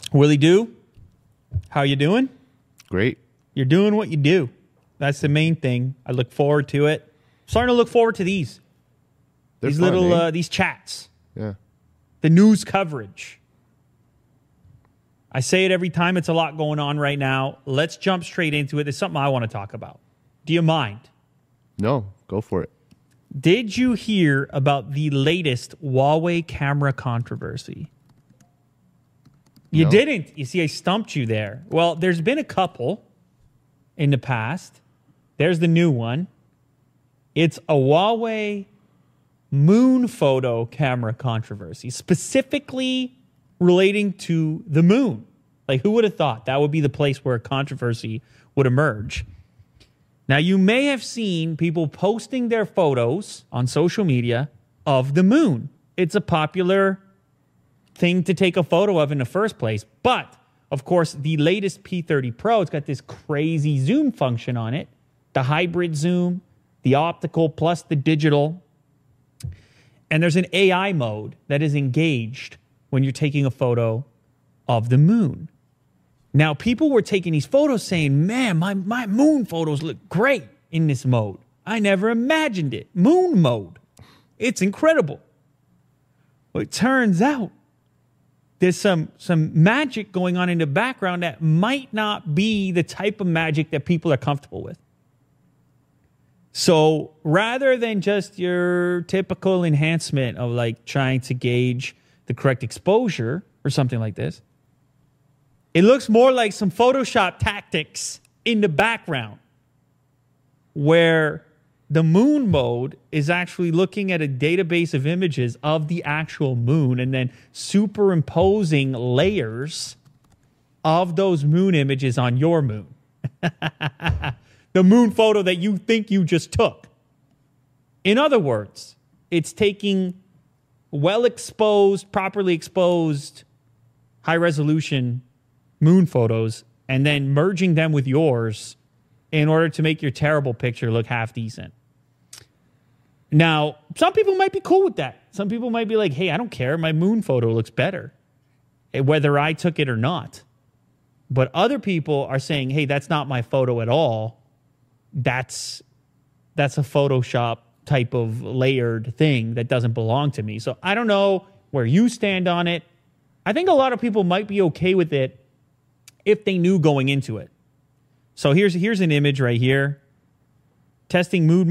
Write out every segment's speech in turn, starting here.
Willie Do, how you doing? Great. You're doing what you do. That's the main thing. I look forward to it. Starting to look forward to these. They're These fun, little eh? these chats. Yeah. The news coverage. I say it every time. It's a lot going on right now. Let's jump straight into it. It's something I want to talk about. Do you mind? No, go for it. Did you hear about the latest Huawei camera controversy? You No. didn't. You see, I stumped you there. Well, there's been a couple in the past. There's the new one. It's a Huawei moon photo camera controversy, specifically relating to the moon. Like, who would have thought that would be the place where a controversy would emerge? Now, you may have seen people posting their photos on social media of the moon. It's a popular thing to take a photo of in the first place. But, of course, the latest P30 Pro, it's got this crazy zoom function on it. The hybrid zoom, the optical plus the digital. And there's an AI mode that is engaged when you're taking a photo of the moon. Now, people were taking these photos saying, man, my moon photos look great in this mode. I never imagined it. Moon mode. It's incredible. Well, it turns out there's some magic going on in the background that might not be the type of magic that people are comfortable with. So rather than just your typical enhancement of like trying to gauge the correct exposure or something like this, it looks more like some Photoshop tactics in the background where the moon mode is actually looking at a database of images of the actual moon and then superimposing layers of those moon images on your moon. The moon photo that you think you just took. In other words, it's taking well-exposed, properly exposed, high-resolution moon photos and then merging them with yours in order to make your terrible picture look half decent. Now, some people might be cool with that. Some people might be like, hey, I don't care. My moon photo looks better, whether I took it or not. But other people are saying, hey, that's not my photo at all. That's a Photoshop type of layered thing that doesn't belong to me. So I don't know where you stand on it. I think a lot of people might be okay with it if they knew going into it. So here's an image right here. Testing the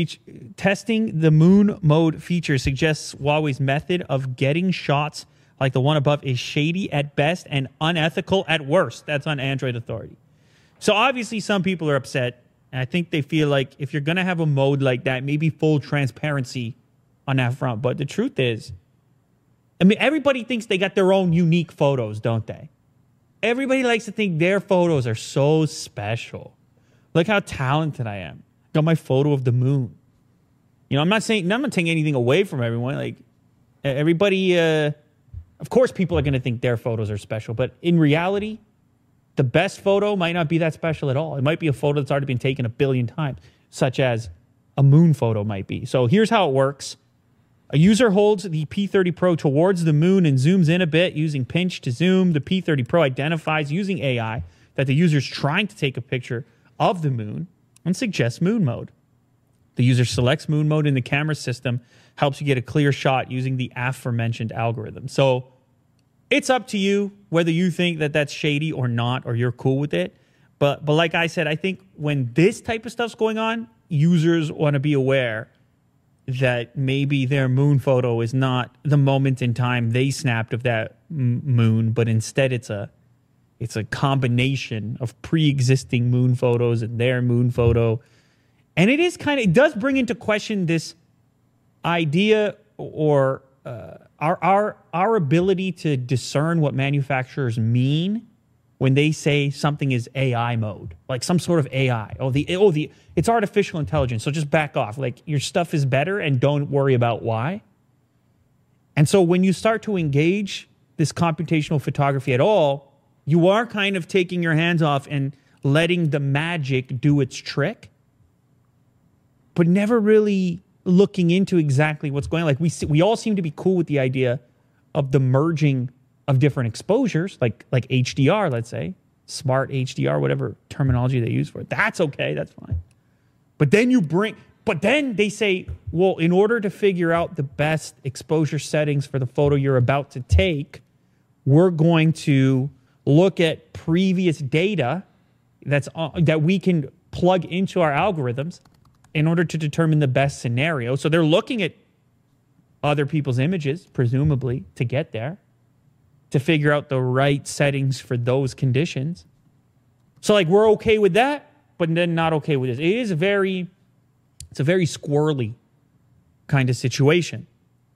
moon mode feature suggests Huawei's method of getting shots like the one above is shady at best and unethical at worst. That's on Android Authority. So obviously some people are upset. And I think they feel like if you're going to have a mode like that, maybe full transparency on that front. But the truth is, I mean, everybody thinks they got their own unique photos, don't they? Everybody likes to think their photos are so special. Look how talented I am. Got my photo of the moon. You know, I'm not taking anything away from everyone. Like, everybody, of course people are going to think their photos are special. But in reality, the best photo might not be that special at all. It might be a photo that's already been taken 1 billion times, such as a moon photo might be. So here's how it works. A user holds the P30 Pro towards the moon and zooms in a bit using pinch to zoom. The P30 Pro identifies using AI that the user is trying to take a picture of the moon and suggests moon mode. The user selects moon mode in the camera system, helps you get a clear shot using the aforementioned algorithm. So it's up to you whether you think that that's shady or not, or you're cool with it. But like I said, I think when this type of stuff's going on, users want to be aware that maybe their moon photo is not the moment in time they snapped of that moon, but instead it's a combination of pre-existing moon photos and their moon photo. And it does bring into question this idea or our ability to discern what manufacturers mean when they say something is AI mode, like some sort of AI. It's artificial intelligence, so just back off. Like, your stuff is better and don't worry about why. And so when you start to engage this computational photography at all, you are kind of taking your hands off and letting the magic do its trick, but never really looking into exactly what's going on. Like, we all seem to be cool with the idea of the merging of different exposures, like HDR, let's say, smart HDR, whatever terminology they use for it. That's okay. That's fine. But then they say, well, in order to figure out the best exposure settings for the photo you're about to take, we're going to look at previous data that we can plug into our algorithms in order to determine the best scenario. So they're looking at other people's images, presumably, to get there, to figure out the right settings for those conditions. So, like, we're okay with that, but then not okay with this. It's a very squirrely kind of situation.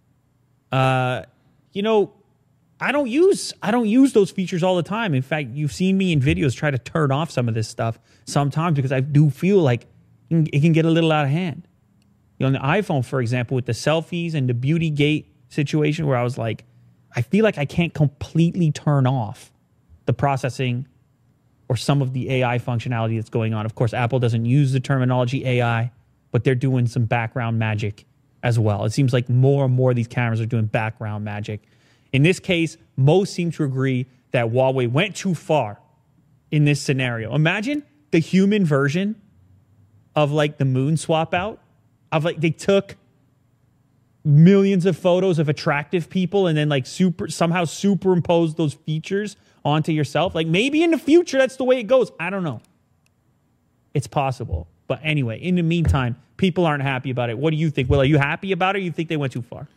You know, I don't use those features all the time. In fact, you've seen me in videos try to turn off some of this stuff sometimes because I do feel like it can get a little out of hand. You know, on the iPhone, for example, with the selfies and the beauty gate situation where I was like, I feel like I can't completely turn off the processing or some of the AI functionality that's going on. Of course, Apple doesn't use the terminology AI, but they're doing some background magic as well. It seems like more and more of these cameras are doing background magic. In this case, most seem to agree that Huawei went too far in this scenario. Imagine the human version of like the moon swap out, of like they took millions of photos of attractive people and then like somehow superimposed those features onto yourself. Like maybe in the future that's the way it goes. I don't know. It's possible. But anyway, in the meantime, people aren't happy about it. What do you think? Will, are you happy about it or you think they went too far?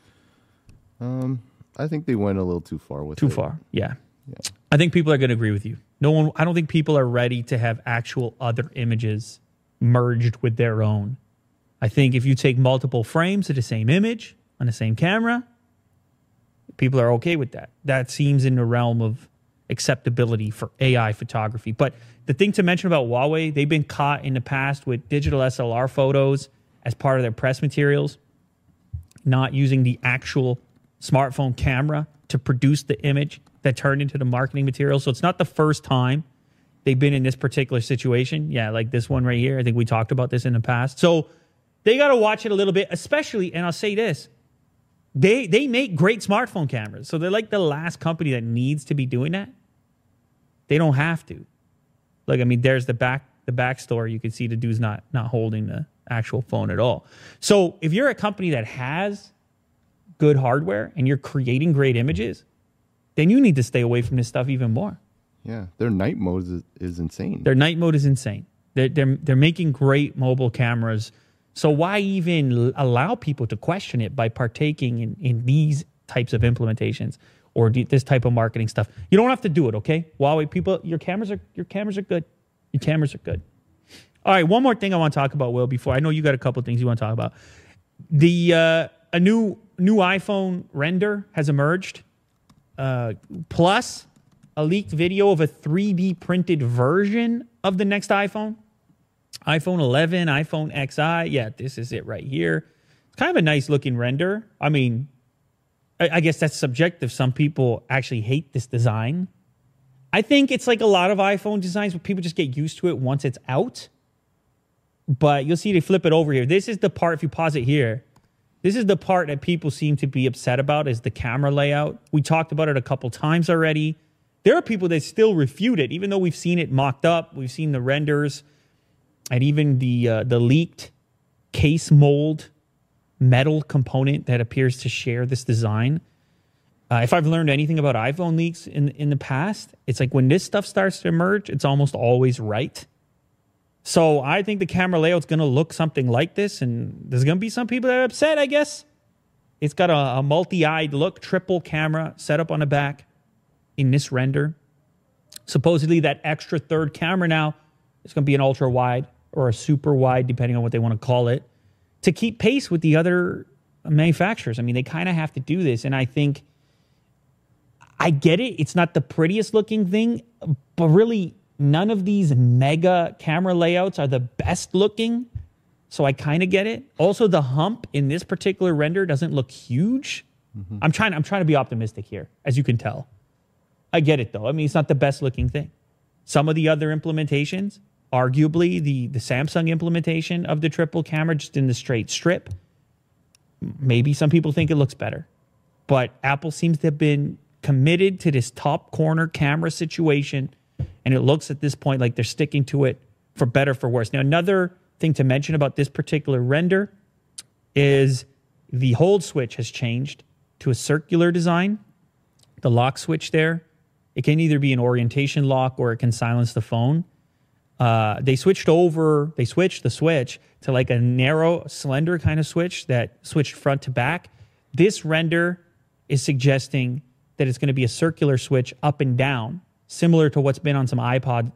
I think they went a little too far with it. Too far, yeah. I think people are going to agree with you. I don't think people are ready to have actual other images merged with their own. I think if you take multiple frames of the same image on the same camera, people are okay with that. That seems in the realm of acceptability for AI photography. But the thing to mention about Huawei, they've been caught in the past with digital SLR photos as part of their press materials, not using the actual smartphone camera to produce the image that turned into the marketing material. So it's not the first time they've been in this particular situation. Yeah, like this one right here. I think we talked about this in the past. So they got to watch it a little bit, especially, and I'll say this, they make great smartphone cameras. So they're like the last company that needs to be doing that. They don't have to. Like, I mean, there's the backstory. You can see the dude's not holding the actual phone at all. So if you're a company that has good hardware and you're creating great images, then you need to stay away from this stuff even more. Yeah, their night mode is insane. Their night mode is insane. They're making great mobile cameras. So why even allow people to question it by partaking in these types of implementations or this type of marketing stuff? You don't have to do it, okay? Huawei people, your cameras are good. Your cameras are good. All right, one more thing I want to talk about, Will, before I know you got a couple of things you want to talk about. A new iPhone render has emerged, plus a leaked video of a 3D printed version of the next iPhone. iPhone 11, iPhone XI. Yeah, this is it right here. It's kind of a nice looking render. I mean, I guess that's subjective. Some people actually hate this design. I think it's like a lot of iPhone designs where people just get used to it once it's out. But you'll see they flip it over here. This is the part, if you pause it here, this is the part that people seem to be upset about, is the camera layout. We talked about it a couple times already. There are people that still refute it, even though we've seen it mocked up. We've seen the renders and even the leaked case mold metal component that appears to share this design. If I've learned anything about iPhone leaks in the past, it's like when this stuff starts to emerge, it's almost always right. So I think the camera layout's going to look something like this, and there's going to be some people that are upset, I guess. It's got a multi-eyed look, triple camera set up on the back in this render. Supposedly that extra third camera now is going to be an ultra wide or a super wide, depending on what they want to call it, to keep pace with the other manufacturers. I mean, they kind of have to do this, and I think I get it. It's not the prettiest looking thing, but really none of these mega camera layouts are the best looking. So I kind of get it. Also, the hump in this particular render doesn't look huge. Mm-hmm. I'm trying to be optimistic here, as you can tell. I get it though. I mean, it's not the best looking thing. Some of the other implementations, arguably the Samsung implementation of the triple camera just in the straight strip, maybe some people think it looks better. But Apple seems to have been committed to this top corner camera situation, and it looks at this point like they're sticking to it for better, for worse. Now, another thing to mention about this particular render is the hold switch has changed to a circular design. The lock switch there, it can either be an orientation lock or it can silence the phone. They switched the switch to like a narrow, slender kind of switch that switched front to back. This render is suggesting that it's going to be a circular switch up and down, similar to what's been on some iPads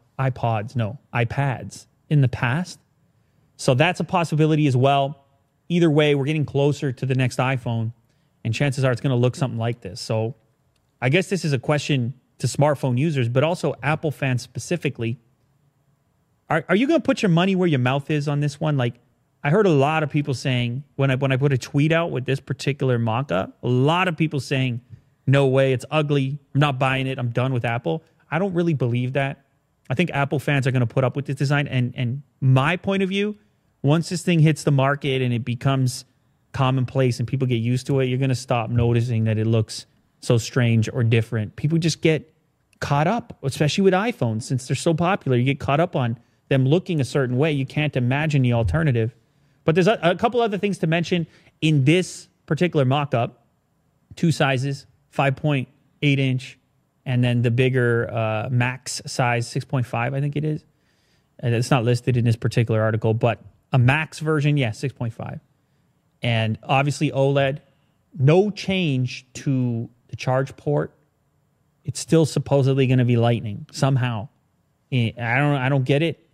in the past. So that's a possibility as well. Either way, we're getting closer to the next iPhone, and chances are it's going to look something like this. So I guess this is a question to smartphone users, but also Apple fans specifically. Are you going to put your money where your mouth is on this one? Like, I heard a lot of people saying, when I put a tweet out with this particular mock-up, a lot of people saying, no way, it's ugly, I'm not buying it, I'm done with Apple. I don't really believe that. I think Apple fans are going to put up with this design. And my point of view, once this thing hits the market and it becomes commonplace and people get used to it, you're going to stop noticing that it looks so strange or different. People just get caught up, especially with iPhones, since they're so popular. You get caught up on them looking a certain way. You can't imagine the alternative. But there's a couple other things to mention in this particular mock-up. 2 sizes, 5.8 inch, and then the bigger max size, 6.5, I think it is. And it's not listed in this particular article, but a max version, 6.5. And obviously OLED, no change to the charge port. It's still supposedly going to be Lightning somehow. I don't get it.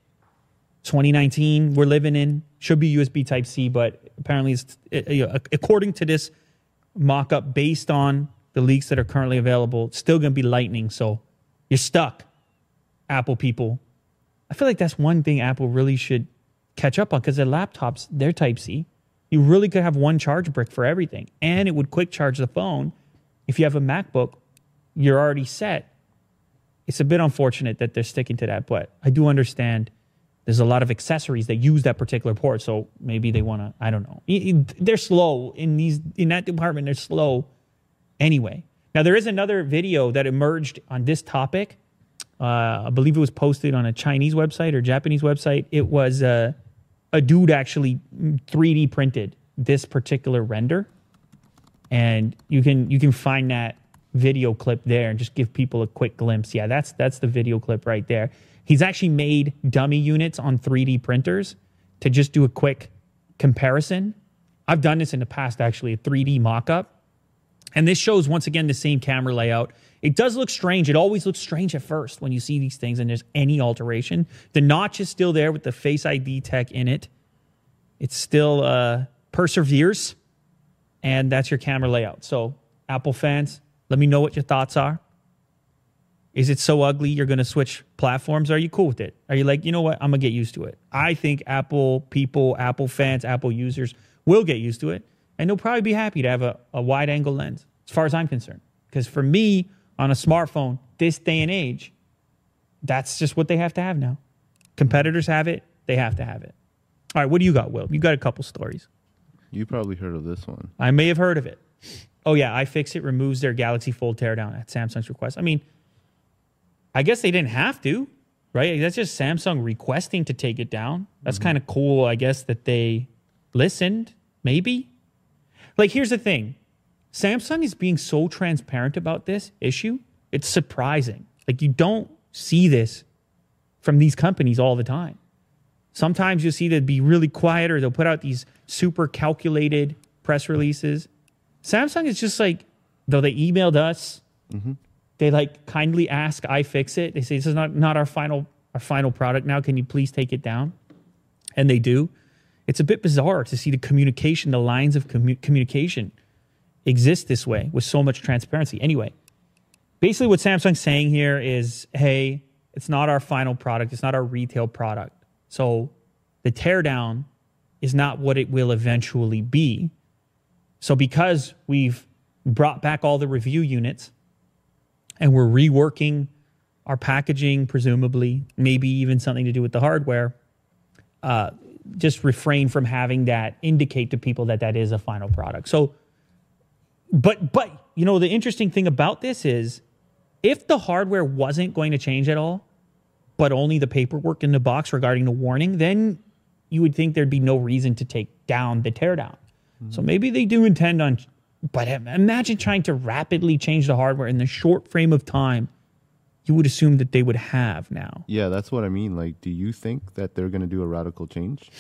2019 we're living in, should be USB Type-C, but apparently according to this mock-up, based on the leaks that are currently available, it's still going to be Lightning. So you're stuck, Apple people. I feel like that's one thing Apple really should catch up on, because their laptops, they're Type-C. You really could have one charge brick for everything, and it would quick charge the phone. If you have a MacBook, you're already set. It's a bit unfortunate that they're sticking to that, but I do understand there's a lot of accessories that use that particular port, so maybe they want to, I don't know. They're slow in that department. They're slow anyway. Now, there is another video that emerged on this topic. I believe it was posted on a Chinese website or Japanese website. It was a dude actually 3D printed this particular render, and you can find that video clip there and just give people a quick glimpse. Yeah, that's the video clip right there. He's actually made dummy units on 3D printers to just do a quick comparison. I've done this in the past, actually, a 3D mock-up. And this shows, once again, the same camera layout. It does look strange. It always looks strange at first when you see these things and there's any alteration. The notch is still there with the Face ID tech in it. It still perseveres, and that's your camera layout. So, Apple fans, let me know what your thoughts are. Is it so ugly you're going to switch platforms? Are you cool with it? Are you like, you know what, I'm going to get used to it? I think Apple people, Apple fans, Apple users will get used to it, and they'll probably be happy to have a wide-angle lens, as far as I'm concerned. Because for me, on a smartphone, this day and age, that's just what they have to have now. Competitors have it. They have to have it. All right, what do you got, Will? You got a couple stories. You probably heard of this one. I may have heard of it. Oh, yeah, iFixit removes their Galaxy Fold teardown at Samsung's request. I mean, I guess they didn't have to, right? That's just Samsung requesting to take it down. That's kind of cool, I guess, that they listened, maybe. Like, here's the thing. Samsung is being so transparent about this issue. It's surprising. Like, you don't see this from these companies all the time. Sometimes you'll see them be really quiet, or they'll put out these super calculated press releases. Samsung is just like, though they emailed us, they like kindly ask iFixit. They say, this is not our final product now. Can you please take it down? And they do. It's a bit bizarre to see the communication, the lines of communication exist this way with so much transparency. Anyway, basically what Samsung's saying here is, hey, it's not our final product. It's not our retail product. So the teardown is not what it will eventually be. So because we've brought back all the review units and we're reworking our packaging, presumably, maybe even something to do with the hardware, just refrain from having that indicate to people that that is a final product. So But you know, the interesting thing about this is if the hardware wasn't going to change at all, but only the paperwork in the box regarding the warning, then you would think there'd be no reason to take down the teardown. So maybe they do intend on, but imagine trying to rapidly change the hardware in the short frame of time you would assume that they would have now. Yeah, that's what I mean. Like, do you think that they're going to do a radical change?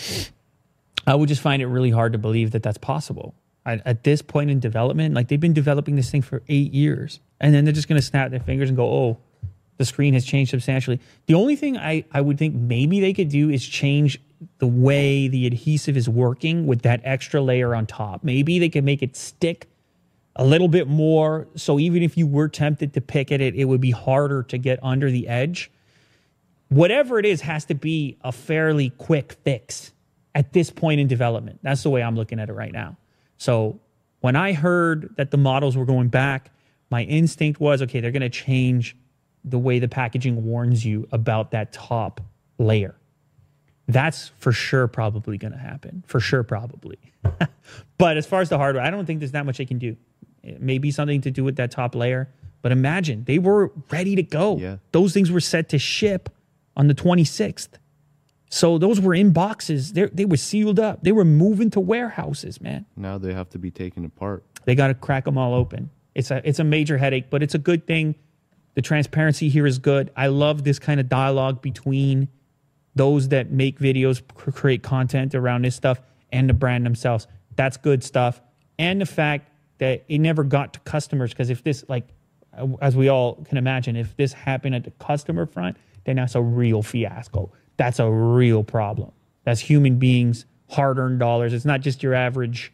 I would just find it really hard to believe that that's possible. At this point in development, like they've been developing this thing for 8 years, and then they're just going to snap their fingers and go, oh, the screen has changed substantially. The only thing I would think maybe they could do is change the way the adhesive is working with that extra layer on top. Maybe they could make it stick a little bit more, so even if you were tempted to pick at it, it would be harder to get under the edge. Whatever it is has to be a fairly quick fix at this point in development. That's the way I'm looking at it right now. So when I heard that the models were going back, my instinct was, okay, they're going to change the way the packaging warns you about that top layer. That's for sure probably going to happen. For sure, probably. But as far as the hardware, I don't think there's that much they can do. It may be something to do with that top layer. But imagine, they were ready to go. Yeah. Those things were set to ship on the 26th. So those were in boxes. They were sealed up. They were moving to warehouses, man. Now they have to be taken apart. They got to crack them all open. It's a major headache, but it's a good thing. The transparency here is good. I love this kind of dialogue between those that make videos, create content around this stuff, and the brand themselves. That's good stuff. And the fact that it never got to customers, because if this, like, as we all can imagine, if this happened at the customer front, then that's a real fiasco. That's a real problem. That's human beings, hard-earned dollars. It's not just your average,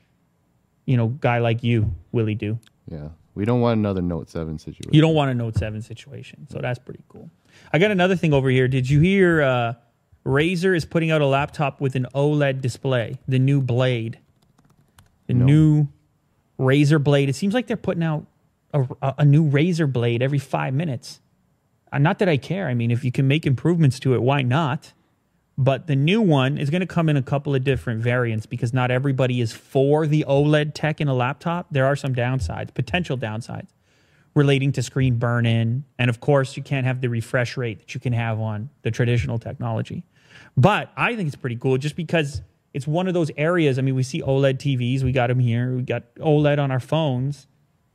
guy like you, Willie Do. Yeah. We don't want another Note 7 situation. You don't want a Note 7 situation. So that's pretty cool. I got another thing over here. Did you hear Razer is putting out a laptop with an OLED display, the new Blade? The new Razer Blade. It seems like they're putting out a new Razer Blade every 5 minutes. Not that I care. I mean, if you can make improvements to it, why not? But the new one is going to come in a couple of different variants because not everybody is for the OLED tech in a laptop. There are some downsides, potential downsides, relating to screen burn-in. And of course, you can't have the refresh rate that you can have on the traditional technology. But I think it's pretty cool just because it's one of those areas. I mean, we see OLED TVs. We got them here. We got OLED on our phones.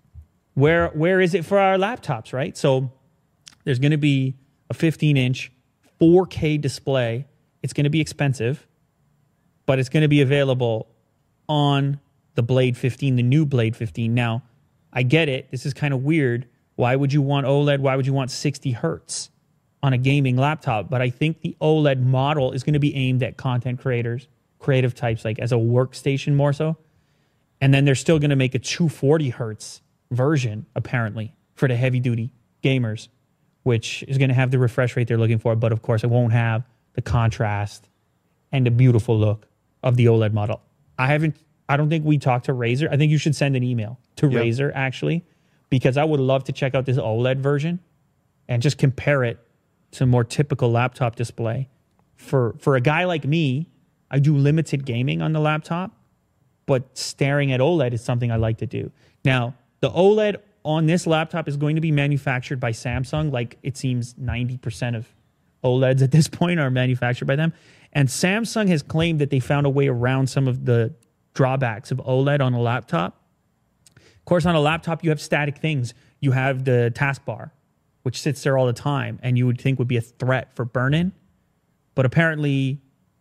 Where is it for our laptops, right? So there's going to be a 15-inch 4K display. It's going to be expensive, but it's going to be available on the Blade 15, the new Blade 15. Now, I get it. This is kind of weird. Why would you want OLED? Why would you want 60 hertz on a gaming laptop? But I think the OLED model is going to be aimed at content creators, creative types, like as a workstation more so. And then they're still going to make a 240 hertz version, apparently, for the heavy-duty gamers, which is going to have the refresh rate they're looking for. But, of course, it won't have the contrast and the beautiful look of the OLED model. I don't think we talked to Razer. I think you should send an email to Razer, actually, because I would love to check out this OLED version and just compare it to more typical laptop display. For a guy like me, I do limited gaming on the laptop, but staring at OLED is something I like to do. Now, the OLED on this laptop is going to be manufactured by Samsung. Like, it seems 90% of OLEDs at this point are manufactured by them. And Samsung has claimed that they found a way around some of the drawbacks of OLED on a laptop. Of course, on a laptop, you have static things. You have the taskbar, which sits there all the time, and you would think would be a threat for burn-in. But apparently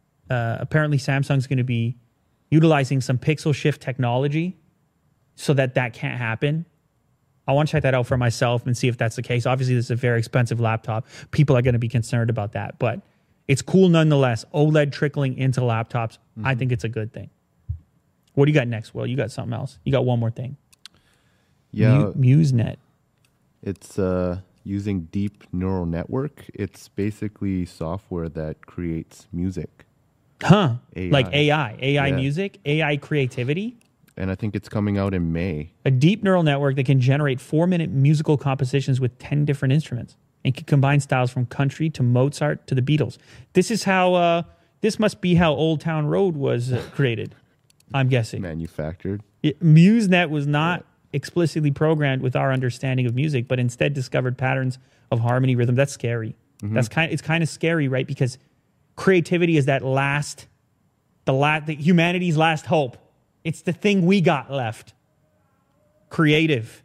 Samsung's going to be utilizing some pixel shift technology so that can't happen. I want to check that out for myself and see if that's the case. Obviously, this is a very expensive laptop. People are going to be concerned about that, but it's cool nonetheless. OLED trickling into laptops, I think it's a good thing. What do you got next, Will? You got something else? You got one more thing. Yeah. MuseNet. It's using deep neural network. It's basically software that creates music. Huh. AI. Like AI Yeah. music, AI creativity. And I think it's coming out in May. A deep neural network that can generate 4-minute musical compositions with 10 different instruments and can combine styles from country to Mozart to the Beatles. This is how, this must be how Old Town Road was created, I'm guessing. Manufactured. MuseNet was not explicitly programmed with our understanding of music, but instead discovered patterns of harmony, rhythm. That's scary. It's kind of scary, right? Because creativity is that the humanity's last hope. It's the thing we got left. Creative.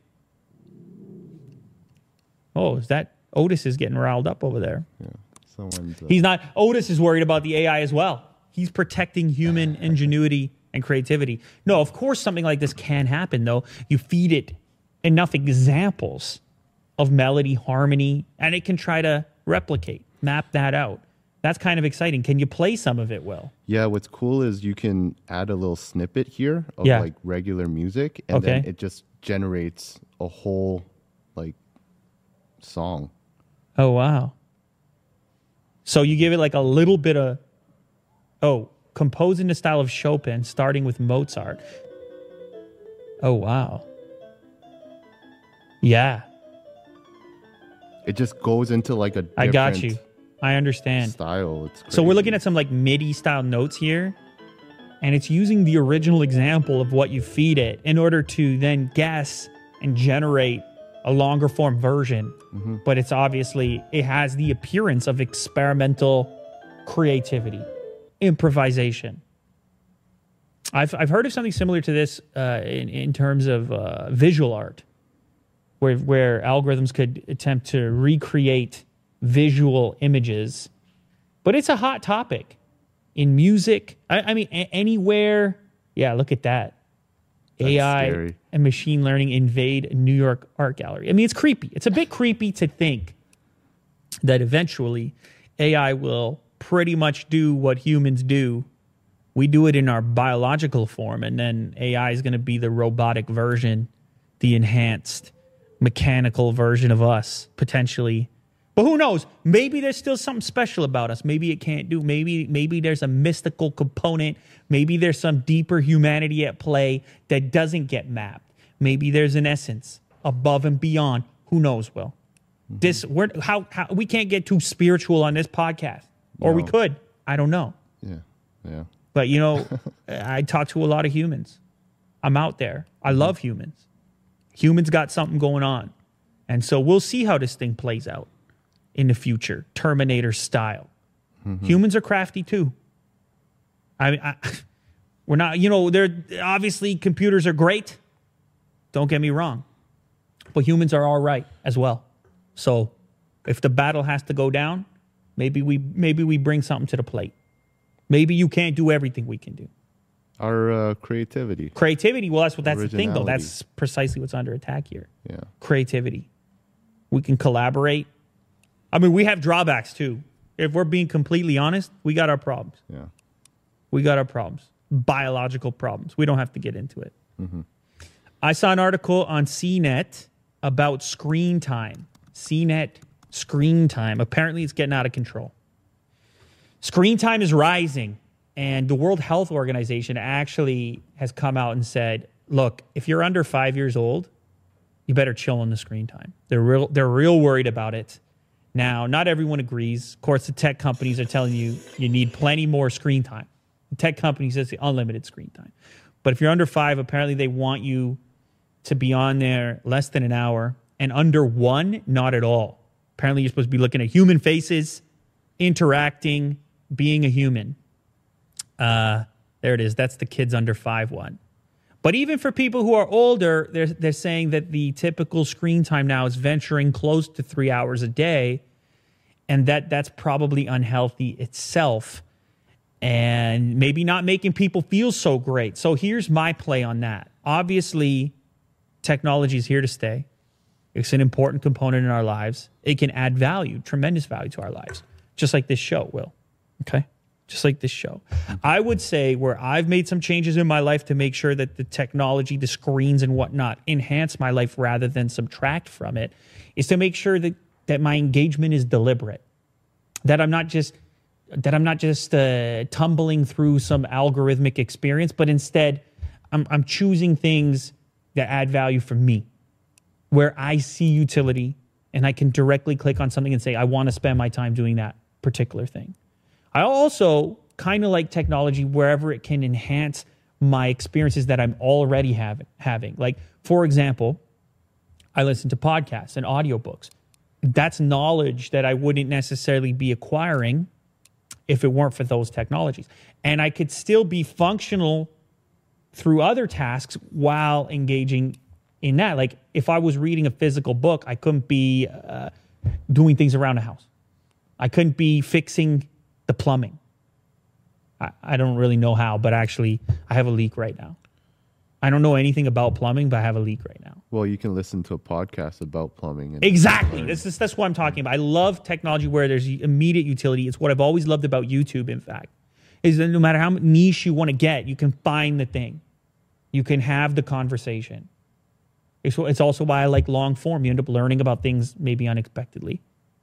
Oh, is that Otis is getting riled up over there? Yeah. Someone's, He's not. Otis is worried about the AI as well. He's protecting human ingenuity and creativity. No, of course something like this can happen, though. You feed it enough examples of melody, harmony, and it can try to replicate, map that out. That's kind of exciting. Can you play some of it, Will? Yeah, what's cool is you can add a little snippet here of like regular music, and then it just generates a whole like song. Oh, wow. So you give it like a little bit of, compose in the style of Chopin, starting with Mozart. Oh, wow. Yeah. It just goes into like a different I got you. I understand. Style. It's crazy. So we're looking at some like MIDI style notes here, and it's using the original example of what you feed it in order to then guess and generate a longer form version. But it's obviously, it has the appearance of experimental creativity, improvisation. I've heard of something similar to this in terms of visual art, where algorithms could attempt to recreate visual images. But it's a hot topic in music. I mean, anywhere. Yeah, look at that. That's AI scary. and machine learning invade New York Art Gallery. I mean, it's creepy. It's a bit creepy to think that eventually AI will pretty much do what humans do. We do it in our biological form, and then AI is going to be the robotic version, the enhanced mechanical version of us, potentially. But who knows? Maybe there's still something special about us. Maybe it can't do. Maybe there's a mystical component. Maybe there's some deeper humanity at play that doesn't get mapped. Maybe there's an essence above and beyond. Who knows, Will? How we can't get too spiritual on this podcast. Or we could. I don't know. Yeah. But, you know, I talk to a lot of humans. I'm out there. I love humans. Humans got something going on. And so we'll see how this thing plays out in the future, Terminator style. Humans are crafty too. We're not, you know, they're obviously computers are great. Don't get me wrong. But humans are all right as well. So if the battle has to go down, maybe we bring something to the plate. Maybe you can't do everything we can do. Our creativity. Creativity, well, that's the thing, though. Originality. That's precisely what's under attack here. Yeah. Creativity. We can collaborate. I mean, we have drawbacks, too. If we're being completely honest, we got our problems. Yeah. We got our problems. Biological problems. We don't have to get into it. I saw an article on CNET about screen time. CNET screen time. Apparently, it's getting out of control. Screen time is rising. And the World Health Organization actually has come out and said, look, if you're under 5 years old, you better chill on the screen time. They're real worried about it. Now, not everyone agrees. Of course, the tech companies are telling you you need plenty more screen time. The tech companies say unlimited screen time. But if you're under 5, apparently they want you to be on there less than an hour. And under 1, not at all. Apparently you're supposed to be looking at human faces, interacting, being a human. There it is. That's the kids under 5 one. But even for people who are older, they're saying that the typical screen time now is venturing close to 3 hours a day, and that's probably unhealthy itself, and maybe not making people feel so great. So here's my play on that. Obviously, technology is here to stay. It's an important component in our lives. It can add value, tremendous value to our lives, just like this show will. Okay? Just like this show. I would say where I've made some changes in my life to make sure that the technology, the screens and whatnot enhance my life rather than subtract from it, is to make sure that my engagement is deliberate. That I'm not just tumbling through some algorithmic experience, but instead I'm choosing things that add value for me, where I see utility and I can directly click on something and say, I want to spend my time doing that particular thing. I also kind of like technology wherever it can enhance my experiences that I'm already having. Like, For example, I listen to podcasts and audiobooks. That's knowledge that I wouldn't necessarily be acquiring if it weren't for those technologies. And I could still be functional through other tasks while engaging in that. Like if I was reading a physical book, I couldn't be doing things around the house. I couldn't be fixing the plumbing. I don't really know how, but actually I have a leak right now. I don't know anything about plumbing, but I have a leak right now. Well, you can listen to a podcast about plumbing. Exactly. That's what I'm talking about. I love technology where there's immediate utility. It's what I've always loved about YouTube, in fact, is that no matter how niche you want to get, you can find the thing. You can have the conversation. It's also why I like long form. You end up learning about things maybe unexpectedly.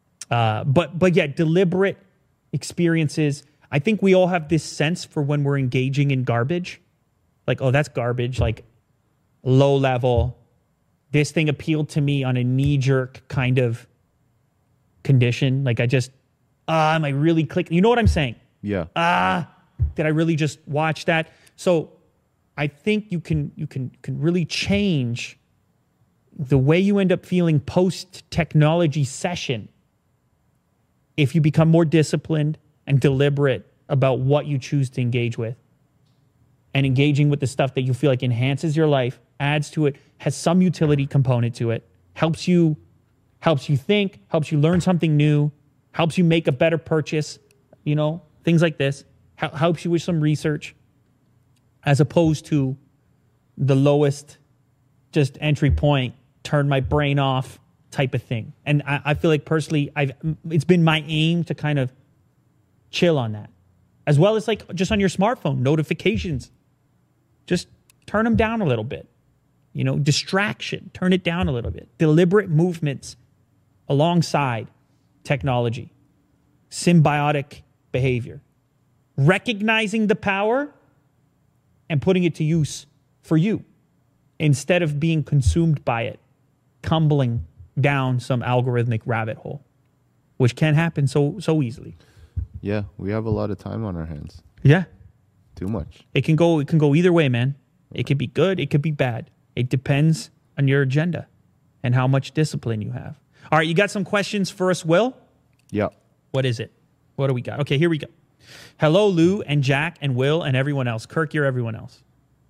But yeah, deliberate experiences. I think we all have this sense for when we're engaging in garbage. Like, oh, that's garbage, like low level. This thing appealed to me on a knee-jerk kind of condition. Like I just, am I really clicking? You know what I'm saying? Yeah. Did I really just watch that? So I think you can really change the way you end up feeling post-technology session if you become more disciplined and deliberate about what you choose to engage with. And engaging with the stuff that you feel like enhances your life, adds to it, has some utility component to it, helps you think, helps you learn something new, helps you make a better purchase, things like this, helps you with some research, as opposed to the lowest just entry point, turn my brain off type of thing. And I feel like personally, it's been my aim to kind of chill on that. As well as like just on your smartphone, notifications. Just turn them down a little bit. Distraction, turn it down a little bit. Deliberate movements alongside technology. Symbiotic behavior. Recognizing the power and putting it to use for you instead of being consumed by it, tumbling down some algorithmic rabbit hole, which can happen so easily. Yeah, we have a lot of time on our hands. Yeah. Too much. It can go either way, man. It could be good, it could be bad. It depends on your agenda and how much discipline you have. All right, you got some questions for us, Will? Yeah. What is it? What do we got? Okay, here we go. Hello, Lou and Jack and Will and everyone else. Kirk, you're everyone else.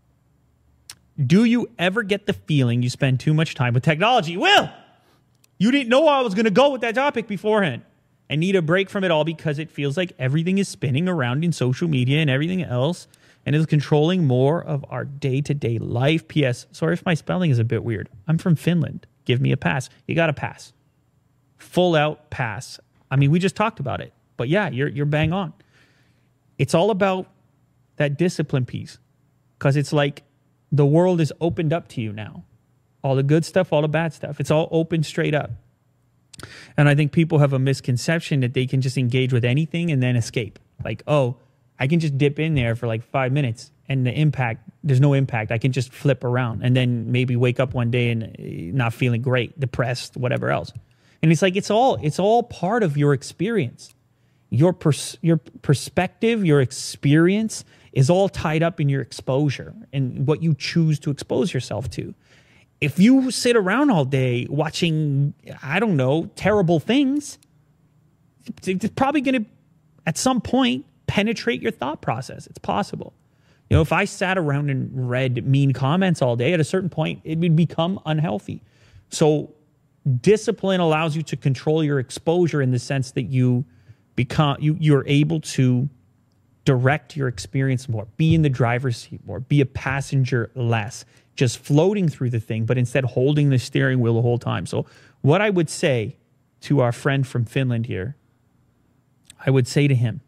Do you ever get the feeling you spend too much time with technology? Will, you didn't know I was going to go with that topic beforehand. I need a break from it all because it feels like everything is spinning around in social media and everything else and is controlling more of our day-to-day life. P.S. Sorry if my spelling is a bit weird. I'm from Finland. Give me a pass. You got a pass. Full out pass. I mean, we just talked about it. But yeah, you're bang on. It's all about that discipline piece because it's like the world is opened up to you now. All the good stuff, all the bad stuff. It's all open straight up. And I think people have a misconception that they can just engage with anything and then escape. Like, oh, I can just dip in there for like 5 minutes and there's no impact. I can just flip around and then maybe wake up one day and not feeling great, depressed, whatever else. And it's like, it's all part of your experience. Your perspective, your experience is all tied up in your exposure and what you choose to expose yourself to. If you sit around all day watching, I don't know, terrible things, it's probably going to, at some point, penetrate your thought process. It's possible. If I sat around and read mean comments all day, at a certain point, it would become unhealthy. So discipline allows you to control your exposure in the sense that you're able to direct your experience more, be in the driver's seat more, be a passenger less, just floating through the thing, but instead holding the steering wheel the whole time. So what I would say to our friend from Finland here, I would say to him,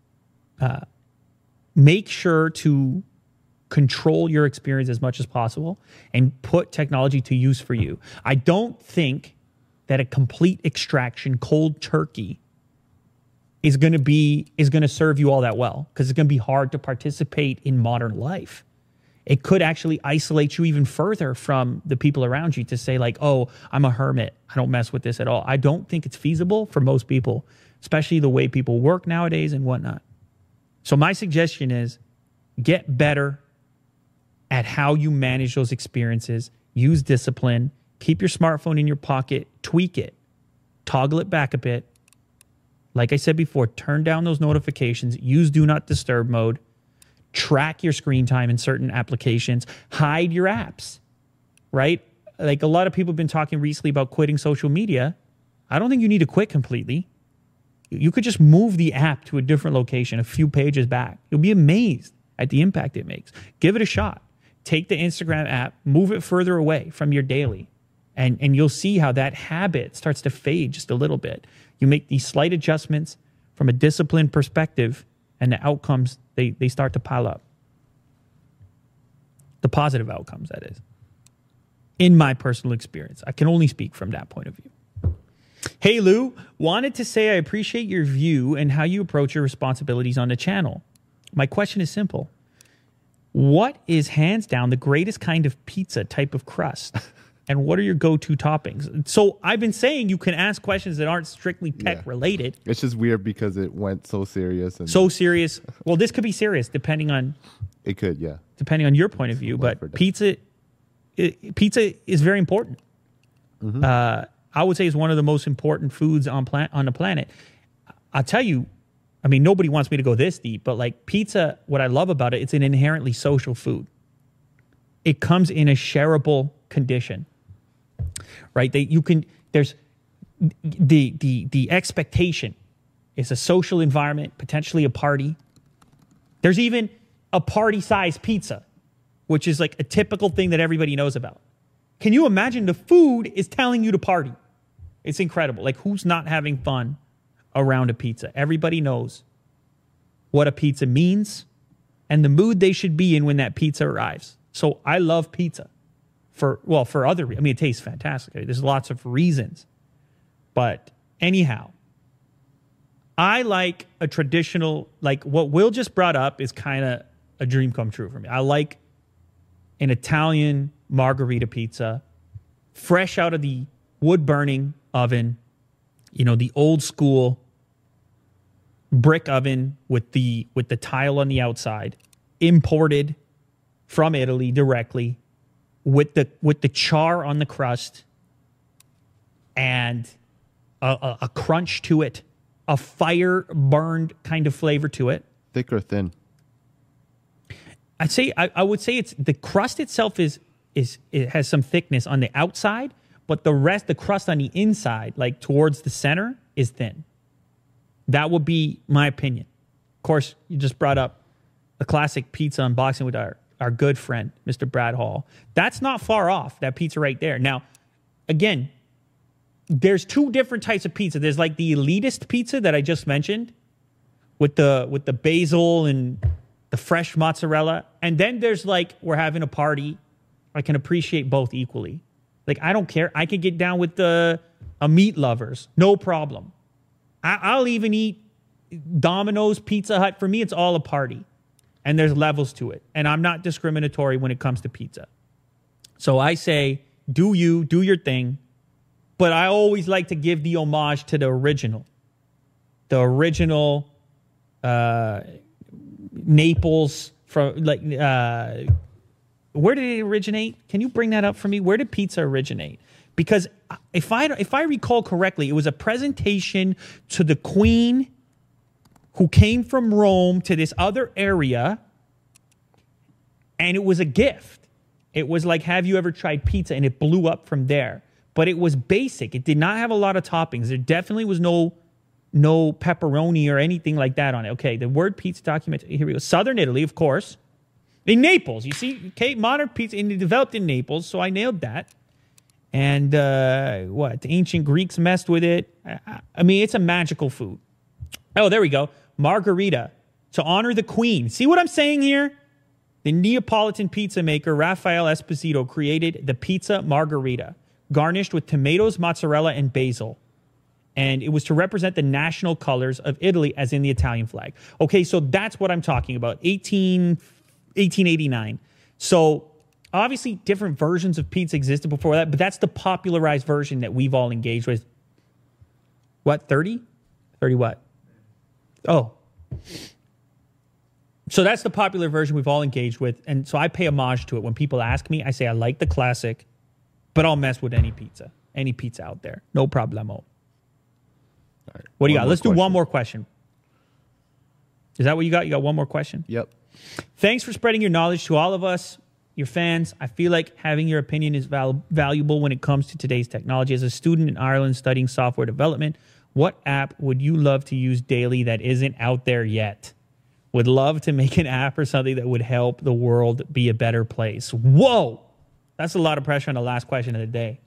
make sure to control your experience as much as possible and put technology to use for you. I don't think that a complete extraction, cold turkey, is going to serve you all that well because it's going to be hard to participate in modern life. It could actually isolate you even further from the people around you to say like, oh, I'm a hermit. I don't mess with this at all. I don't think it's feasible for most people, especially the way people work nowadays and whatnot. So my suggestion is get better at how you manage those experiences. use discipline, keep your smartphone in your pocket, tweak it, toggle it back a bit. Like I said before, turn down those notifications, use do not disturb mode, track your screen time in certain applications, hide your apps, right? Like a lot of people have been talking recently about quitting social media. I don't think you need to quit completely. You could just move the app to a different location, a few pages back. You'll be amazed at the impact it makes. Give it a shot. Take the Instagram app, move it further away from your daily, and you'll see how that habit starts to fade just a little bit. You make these slight adjustments from a disciplined perspective, and the outcomes, they start to pile up. The positive outcomes, that is. In my personal experience. I can only speak from that point of view. Hey, Lou, wanted to say I appreciate your view and how you approach your responsibilities on the channel. My question is simple. What is hands down the greatest kind of pizza type of crust? And what are your go-to toppings? So I've been saying you can ask questions that aren't strictly tech related. It's just weird because it went so serious. So serious. Well, this could be serious depending on... It could, yeah. Depending on your point of view. But pizza is very important. Mm-hmm. I would say it's one of the most important foods on the planet. I'll tell you, I mean, nobody wants me to go this deep, but like pizza, what I love about it, it's an inherently social food. It comes in a shareable condition, right? There's the expectation is a social environment, potentially a party. There's even a party-sized pizza, which is like a typical thing that everybody knows about. Can you imagine the food is telling you to party? It's incredible. Like, who's not having fun around a pizza? Everybody knows what a pizza means and the mood they should be in when that pizza arrives. So I love pizza for other reasons. I mean, it tastes fantastic. There's lots of reasons. But anyhow, I like a traditional, like what Will just brought up is kind of a dream come true for me. I like an Italian margarita pizza, fresh out of the wood-burning oven, you know, the old school brick oven with the tile on the outside, imported from Italy directly, with the char on the crust and a crunch to it, a fire burned kind of flavor to it. Thick or thin? I would say it's the crust itself it has some thickness on the outside, but the crust on the inside, like towards the center, is thin. That would be my opinion. Of course, you just brought up a classic pizza unboxing with our good friend, Mr. Brad Hall. That's not far off, that pizza right there. Now, again, there's two different types of pizza. There's like the elitist pizza that I just mentioned with the basil and the fresh mozzarella. And then there's like, we're having a party. I can appreciate both equally. Like, I don't care. I can get down with a meat lovers. No problem. I'll even eat Domino's, Pizza Hut. For me, it's all a party. And there's levels to it. And I'm not discriminatory when it comes to pizza. So I say, do your thing. But I always like to give the homage to the original. The original Naples from like where did it originate? Can you bring that up for me? Where did pizza originate? Because if I recall correctly, it was a presentation to the Queen who came from Rome to this other area, and it was a gift. It was like, have you ever tried pizza? And it blew up from there. But it was basic. It did not have a lot of toppings. There definitely was no pepperoni or anything like that on it. Okay, the word pizza document, here we go. Southern Italy, of course. In Naples, you see, okay, modern pizza, and it developed in Naples, so I nailed that. And the ancient Greeks messed with it. I mean, it's a magical food. Oh, there we go. Margherita, to honor the Queen. See what I'm saying here? The Neapolitan pizza maker, Raphael Esposito, created the pizza margherita, garnished with tomatoes, mozzarella, and basil. And it was to represent the national colors of Italy, as in the Italian flag. Okay, so that's what I'm talking about, 1889. So obviously different versions of pizza existed before that, but that's the popularized version that we've all engaged with. What, 30? 30 what? Oh. So that's the popular version we've all engaged with. And so I pay homage to it. When people ask me, I say I like the classic. But I'll mess with any pizza out there. No problemo. Right. What do you got? Let's do one more question. Is that what you got? You got one more question? Yep. Thanks for spreading your knowledge to all of us, your fans. I feel like having your opinion is valuable when it comes to today's technology. As a student in Ireland studying software development, what app would you love to use daily that isn't out there yet? Would love to make an app or something that would help the world be a better place. Whoa! That's a lot of pressure on the last question of the day.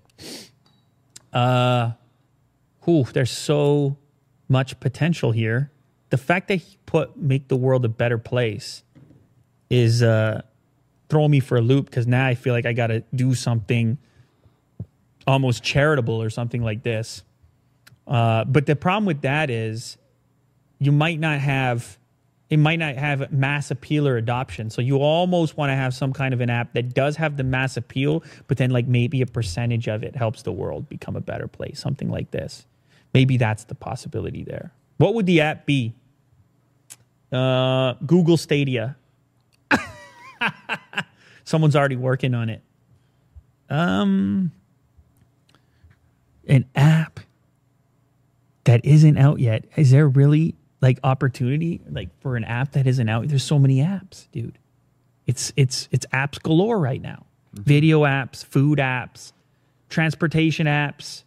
There's so much potential here. The fact that he make the world a better place is throwing me for a loop, because now I feel like I got to do something almost charitable or something like this. But the problem with that is it might not have mass appeal or adoption. So you almost want to have some kind of an app that does have the mass appeal, but then like maybe a percentage of it helps the world become a better place, something like this. Maybe that's the possibility there. What would the app be? Google Stadia. Someone's already working on it. An app that isn't out yet. Is there really like opportunity like for an app that isn't out? There's so many apps, dude. It's apps galore right now. Mm-hmm. Video apps, food apps, transportation apps.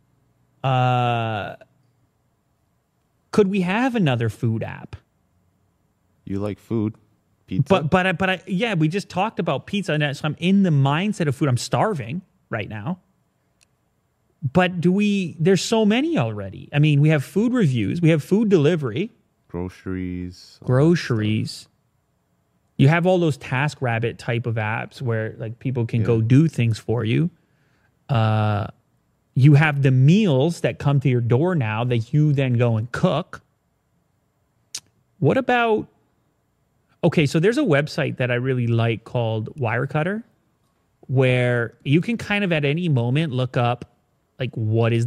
Could we have another food app? You like food? Pizza? But yeah, we just talked about pizza, and so I'm in the mindset of food. I'm starving right now. But there's so many already. I mean, we have food reviews, we have food delivery. Groceries. You have all those TaskRabbit type of apps where like people can go do things for you. You have the meals that come to your door now that you then go and cook. What about... Okay, so there's a website that I really like called Wirecutter, where you can kind of at any moment look up like what do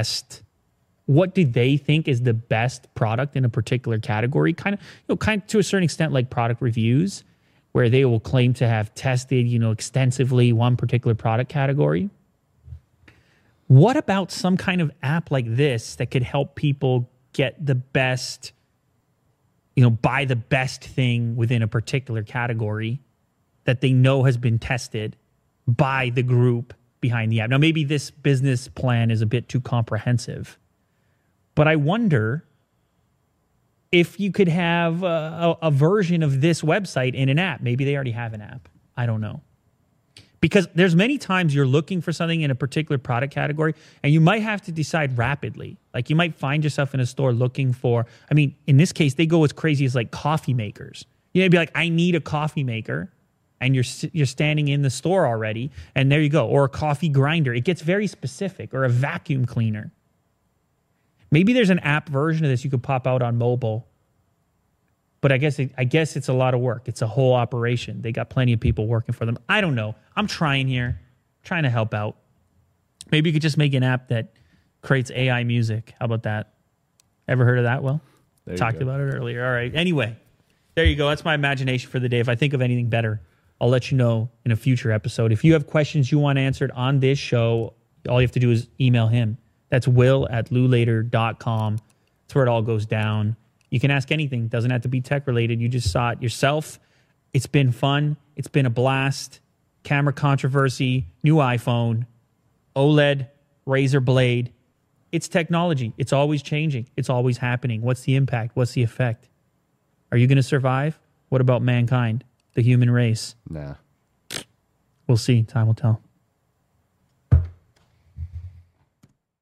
they think is the best product in a particular category, kind of to a certain extent like product reviews, where they will claim to have tested, extensively one particular product category. What about some kind of app like this that could help people get the best, buy the best thing within a particular category that they know has been tested by the group behind the app? Now, maybe this business plan is a bit too comprehensive, but I wonder if you could have a version of this website in an app. Maybe they already have an app. I don't know. Because there's many times you're looking for something in a particular product category, and you might have to decide rapidly. Like you might find yourself in a store looking for, in this case, they go as crazy as like coffee makers. You'd be like, I need a coffee maker. And you're standing in the store already, and there you go. Or a coffee grinder. It gets very specific. Or a vacuum cleaner. Maybe there's an app version of this you could pop out on mobile. But I guess it's a lot of work. It's a whole operation. They got plenty of people working for them. I don't know. I'm trying here. Trying to help out. Maybe you could just make an app that creates AI music. How about that? Ever heard of that, Will? Talked about it earlier. All right. Anyway, there you go. That's my imagination for the day. If I think of anything better, I'll let you know in a future episode. If you have questions you want answered on this show, all you have to do is email him. That's will@lulater.com. That's where it all goes down. You can ask anything. Doesn't have to be tech related. You just saw it yourself. It's been fun. It's been a blast. Camera controversy, new iPhone, OLED, Razer Blade. It's technology. It's always changing. It's always happening. What's the impact? What's the effect? Are you going to survive? What about mankind, the human race? Nah. We'll see. Time will tell.